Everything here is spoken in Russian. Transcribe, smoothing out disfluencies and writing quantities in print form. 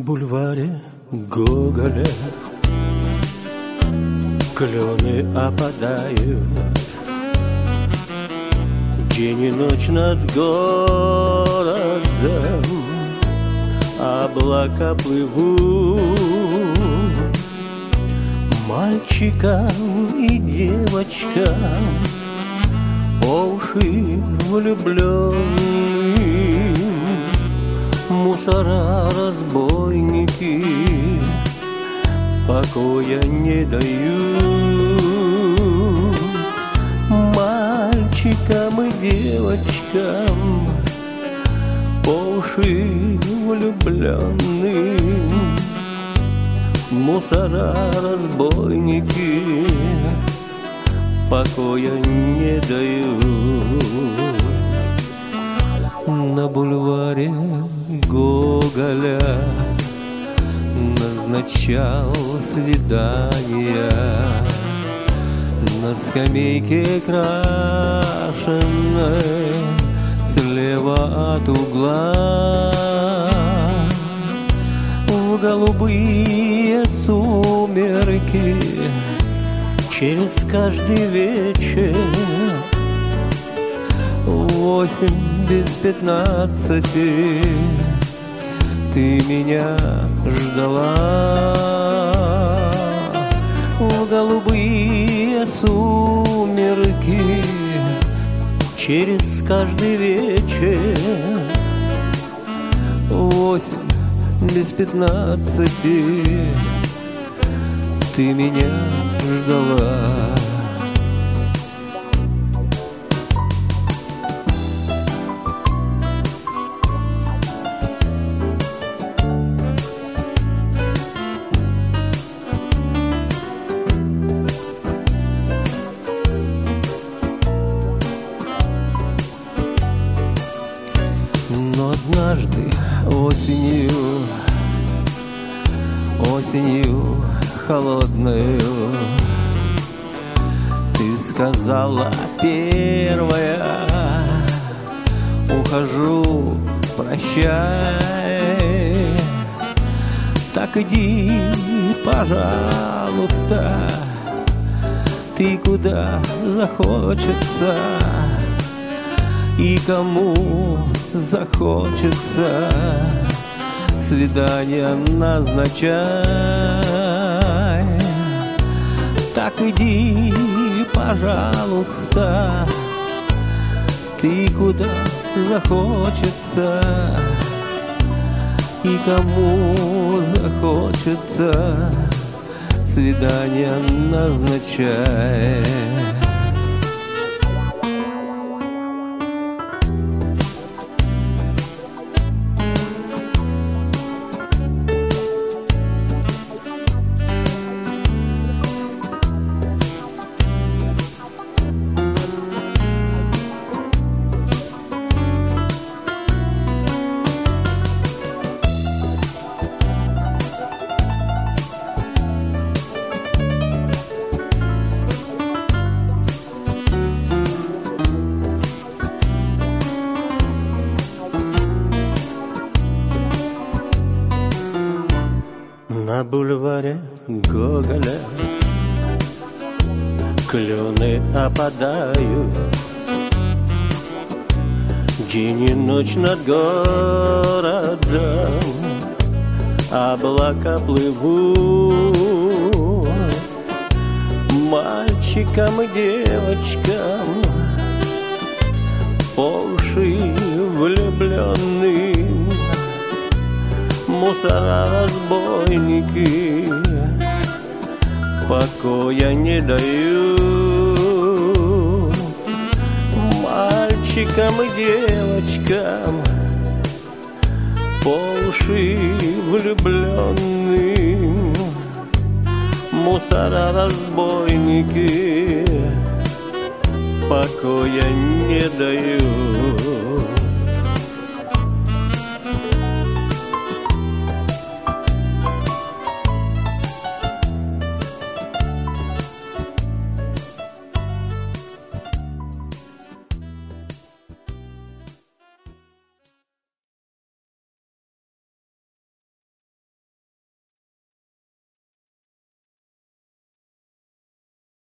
бульваре Гоголя клены опадают, день и ночь над городом облака плывут. Мальчикам и девочкам по уши влюбленным мусора, разбойники покоя не дают. Мальчикам и девочкам по уши влюбленным мусора, разбойники покоя не дают. На бульваре Гоголя назначал свидания на скамейке крашеной слева от угла. В голубые сумерки через каждый вечер 8:50 ты меня ждала. В голубые сумерки через каждый вечер 8:50 ты меня ждала. Но однажды осенью холодную ты сказала первая: ухожу, прощай. Так иди, пожалуйста, ты куда захочется и кому захочется свидание назначай. Так иди, пожалуйста, ты куда захочется и кому захочется свидание назначай. На бульваре Гоголя клены опадают, день и ночь над городом облака плывут. Мальчикам и девочкам по уши влюбленным мусора, разбойники покоя не дают. Мальчикам и девочкам по уши влюбленным мусора, разбойники покоя не дают.